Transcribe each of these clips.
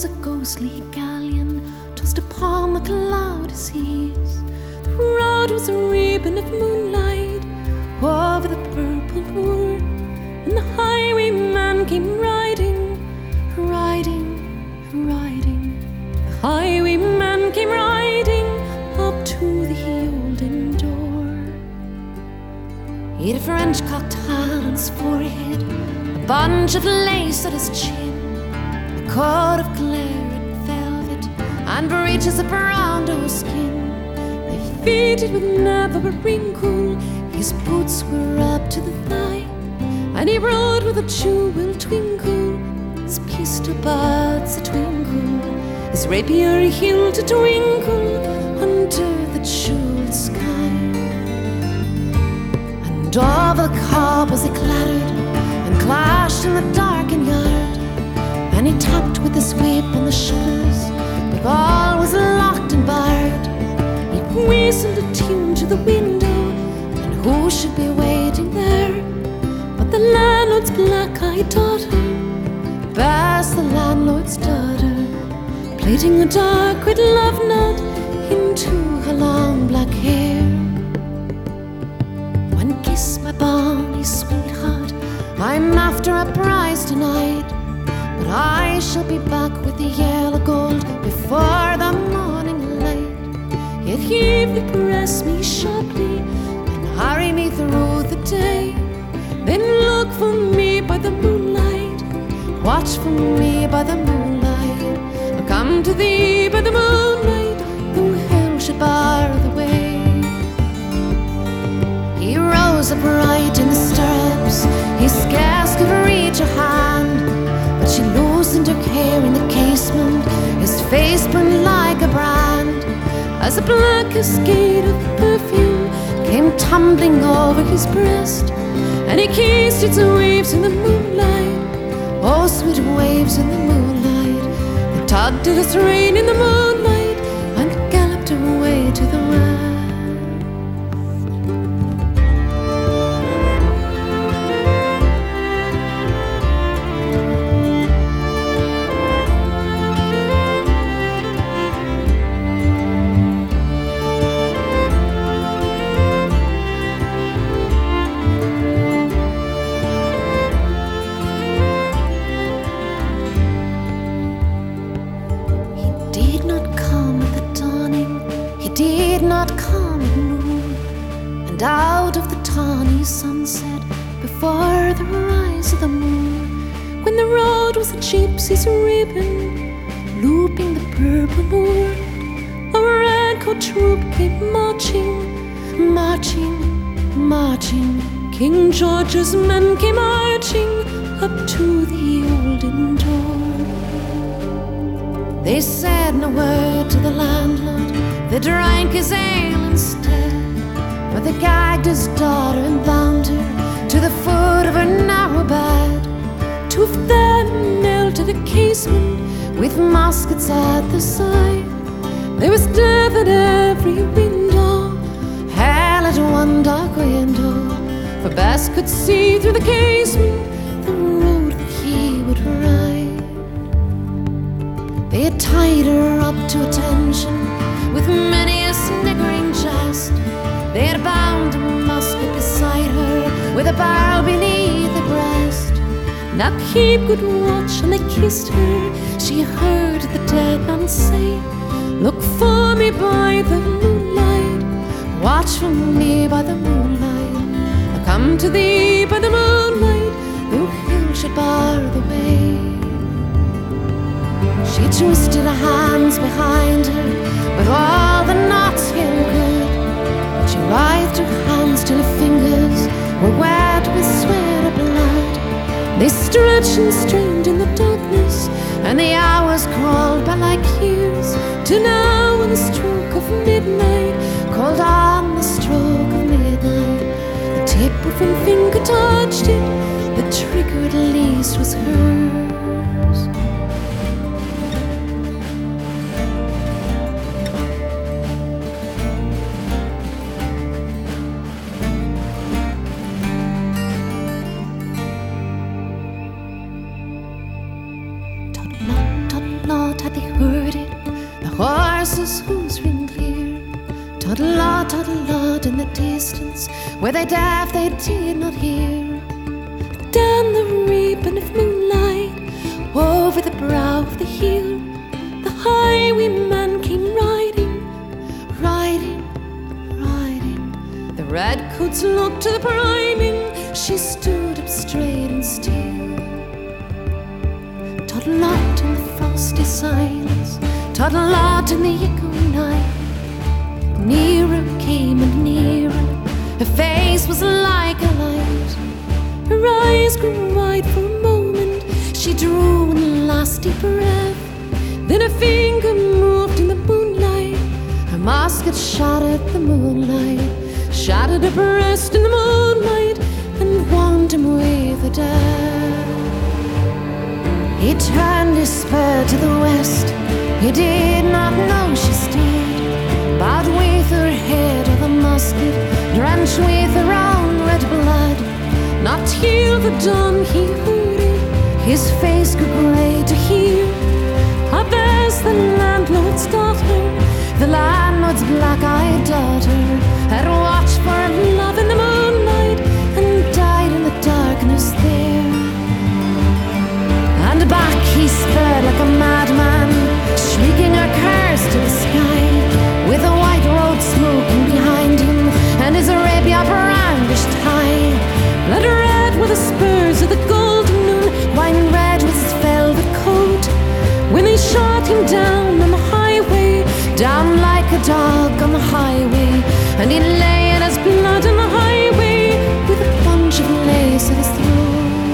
a ghostly galleon tossed upon the cloudy seas. The road was a ribbon of moonlight over the purple moor, and the highwayman came riding, riding, riding. The highwayman came riding up to the olden door. He had a French cocked hat on his forehead, a bunch of lace at his chin, a coat of claret velvet, and breeches of brown doe skin. They fitted with never a wrinkle. His boots were up to the thigh, and he rode with a jewel twinkle. His pistol buds a twinkle, his rapier hilt a twinkle under the jeweled sky. And over the cobbles he clattered and clashed in the darkened yard, and he tapped with his whip on the shutters, but all was locked and barred. He whistled a tune to the window, and who should be waiting there but the landlord's black-eyed daughter, Bess, the landlord's daughter, plaiting a dark red love knot into her long black hair. One kiss, my bonny sweetheart, I'm after a prize tonight, but I shall be back with the yellow gold before the morning light. Yet he would press me sharply and hurry me through the day. Then look for me by the moonlight, watch for me by the moonlight. I'll come to thee by the moonlight, though hell should bar the way. He rose upright in the stirrups, he scarce could reach her hand, but she loosened her hair in the casement. His face burned like a brand, as the black cascade of perfume came tumbling over his breast, and he kissed its waves in the moonlight. Oh, sweet waves in the moonlight, that tugged at his rein in the moonlight and galloped away to the west. Did not come at noon, and out of the tawny sunset, before the rise of the moon, when the road was a gypsy's ribbon, looping the purple moor, a red-coat troop came marching, marching, marching. King George's men came marching up to the olden door. They said no word to the landlord, they drank his ale instead, but they gagged his daughter and bound her to the foot of her narrow bed. Two of them knelt at a casement with muskets at their side. There was death at every window, hell at one dark window, for Bess could see through the casement the road that he would ride. They had tied her up to attention with many a sniggering jest. They had bound a musket beside her with a barrel beneath the breast. Now keep good watch, and they kissed her. She heard the dead man say, look for me by the moonlight, watch for me by the moonlight. I'll come to thee by the moonlight, though hell should bar the way. She twisted her hands behind her, but all the knots held good. But she writhed her hands till her fingers were wet with sweat of blood. They stretched and strained in the darkness, and the hours crawled by like years, till now on the stroke of midnight, called on the stroke of midnight, the tip of her finger touched it, the trigger at least was hers. had they heard it, the horses' hooves ring clear. Toddle-lod in the distance, were they deaf they did not hear. Down the ribbon of moonlight, over the brow of the hill, the highwayman came riding, riding, riding. The redcoats looked to the priming, she stood up straight and still. Toddle-lod in the frosty silence, toddle-lod in the echoing night. Nearer came and nearer, her face was like a light. Her eyes grew wide for a moment, she drew one last deep breath. Then a finger moved in the moonlight, her musket shot at the moonlight, shattered her breast in the moonlight, and wound him with a death. He turned his spur to the west, he did not know she stood, bowed with her head of the musket, drenched with her own red blood. Not till the dawn he heard it, his face grew grey to hear. Up as the landlord's daughter, the landlord's black-eyed daughter, had watched for love in the moonlight and died in the darkness there. And back he sped like a madman, shrieking a curse to the sky, with the white road smoking behind him and his Arabia brandished high. Blood red with the spurs of the golden noon, wine red with his velvet coat, when they shot him down on the highway, down like a dog on the highway, and he lay in his blood on the highway with a bunch of lace at his throat.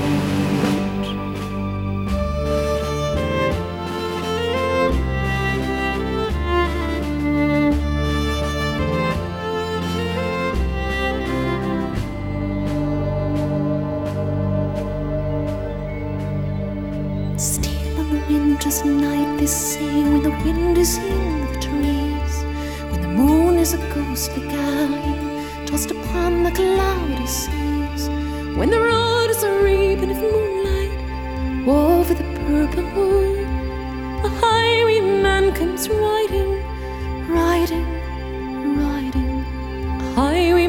Still on a winter's night, they say, when the wind is in the trees, when the moon is a ghostly galleon tossed upon the cloudy seas, when the road is a ribbon of moonlight over the purple wood, a highwayman comes riding, riding, riding, a highwayman